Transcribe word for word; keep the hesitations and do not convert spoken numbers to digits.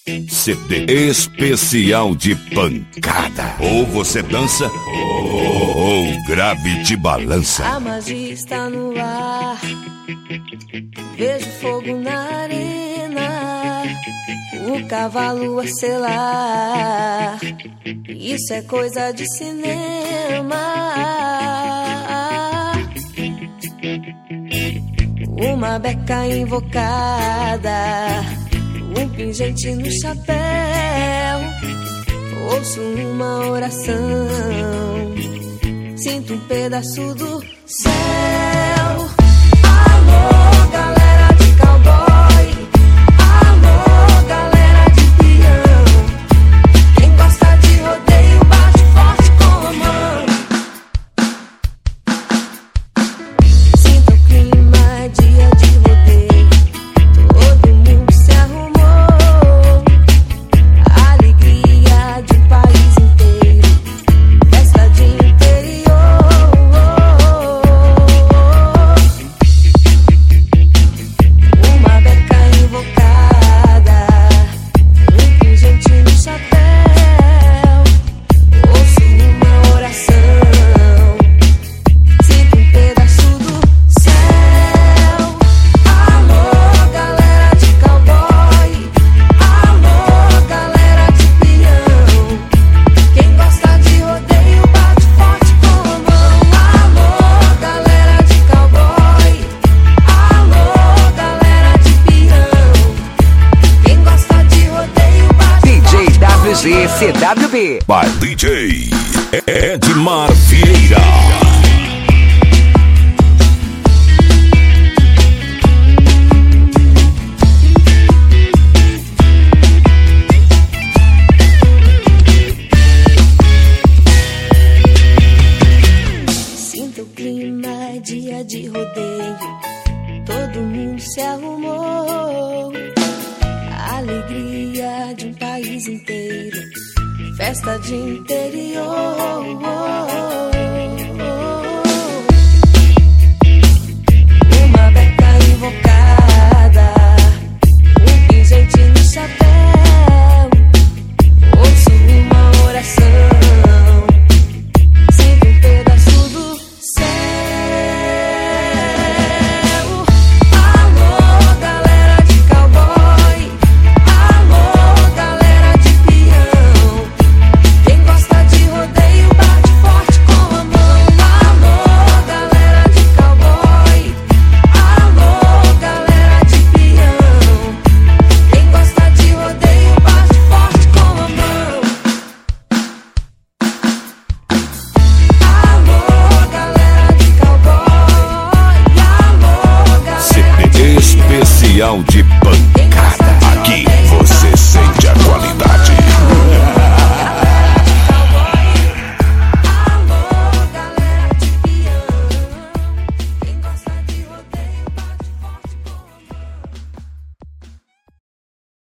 C D especial de pancada. Ou você dança, ou o grave te balança. A magia está no ar. Vejo fogo na arena, o cavalo a selar. Isso é coisa de cinema. Uma beca invocada, um pingente no chapéu. Ouço uma oração, sinto um pedaço do céu. Alô, galera de cowboy. Alô, galera de peão. Quem gosta de rodeio bate forte com a mão. Sinta o clima, dia de rodeio. Todo mundo se arrumou. A alegria de um país inteiro. Festa de interior. Uma beca invocada, um pingente no chapéu. Ouço uma oração, sinto um pedaço do céu. Alô, galera de cowboy. Alô, galera de peão. Quem gosta de rodeio bate forte com a mão. Alô, galera de cowboy. Alô, galera de peão. Quem gosta de rodeio bate D J forte com a W G C W B. By D J Edmar Vieira. Sinta o clima, dia de rodeio. Todo mundo se arrumou. A alegria de um país inteiro. Festa de interior. Uma beca invocada, um pingente no chapéu. Ouço uma oração, sinto um pedaço do céu. Alô, galera de cowboy. Alô, galera de peão. Quem gosta de rodeio bate forte com a mão. Alô, galera de cowboy. Alô, galera de peão. Quem gosta de rodeio bate forte com a mão. Alô, galera de cowboy. Alô, galera C D especial de